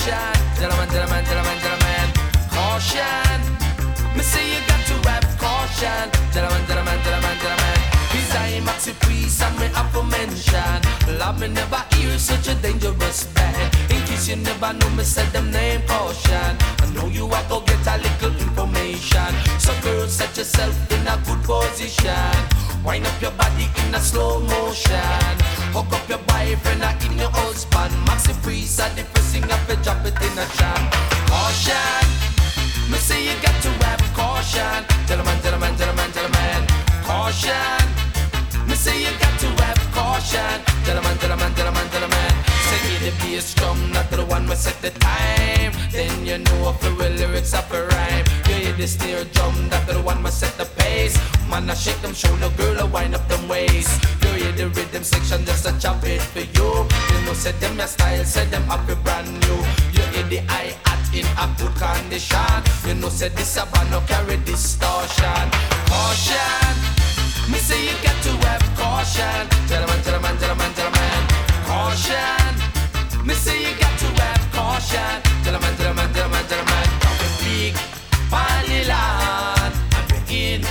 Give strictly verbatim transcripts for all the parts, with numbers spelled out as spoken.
Caution, gentlemen, gentlemen, gentlemen, gentlemen. Caution. Me say you got to have caution, gentlemen, gentlemen, gentlemen, gentlemen. Cause I'm Maxi Priest and me have to mention, love me never hear such a dangerous band. In case you never know me said them name Caution. I know you are go get a little information. So girl, set yourself in a good position. Wind up your body in a slow motion. Hook up your boyfriend or in your husband. Maxi Priest are the first thing up and drop it in a jam. Caution. Me say you got to have caution, gentlemen, gentlemen, gentlemen, gentlemen. Caution. Me say you got to have caution, gentlemen, gentlemen, gentlemen, gentlemen. Say the bass drum, not the one we set the time. Then you know if the real lyrics have a rhyme. You hear the snare drum, not the one we set the pace. Man, I shake them shoulder, girl, I wind up them waist. You hear the rhythm section, just a chop it for you. You know, set them your style, set them up a brand new. You hear the hi-hat in a good condition. You know, say this a band, no carry distortion. Caution. Me say you got to have caution, gentlemen, gentlemen, gentlemen, gentlemen. Caution. Me say you got to have caution, gentlemen, gentlemen, gentlemen, gentlemen. We big party land, and we in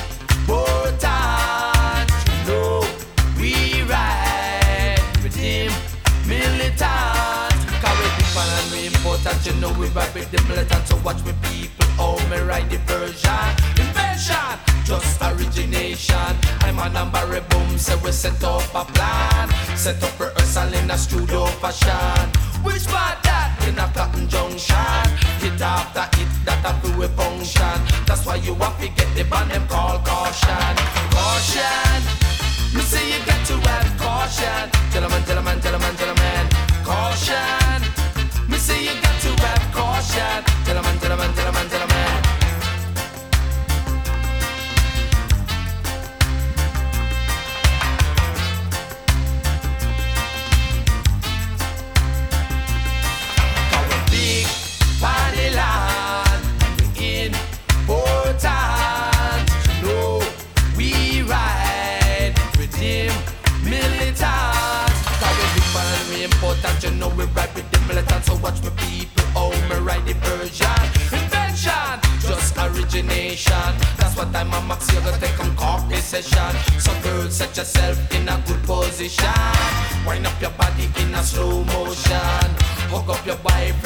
important. You know we ride with him militant. Cause we big man and we important. You know we ride with the militant. So watch me people, oh me ride the version. Invention, just origination. I'm a number a boom, so we set up a plan. Set up rehearsal in a studio fashion. Which part that? In a Cotton Junction. Hit after hit, that a feel we function. That's why you have to get the band them call Caution. Caution. Me say you got to have caution, gentlemen, gentlemen, gentlemen, gentlemen. Caution. Me say you got to have caution, gentlemen, gentlemen, gentlemen, gentlemen. Party land, and we important. You know we ride with him militant. Cause we big man and we important. You know we ride with the militant. So watch me people, oh me ride the version. Invention, just origination. That's what I'm a max, you gonna take on coffee session. So girl, set yourself in a good position. Wind up your body in a slow motion. Hook up your wife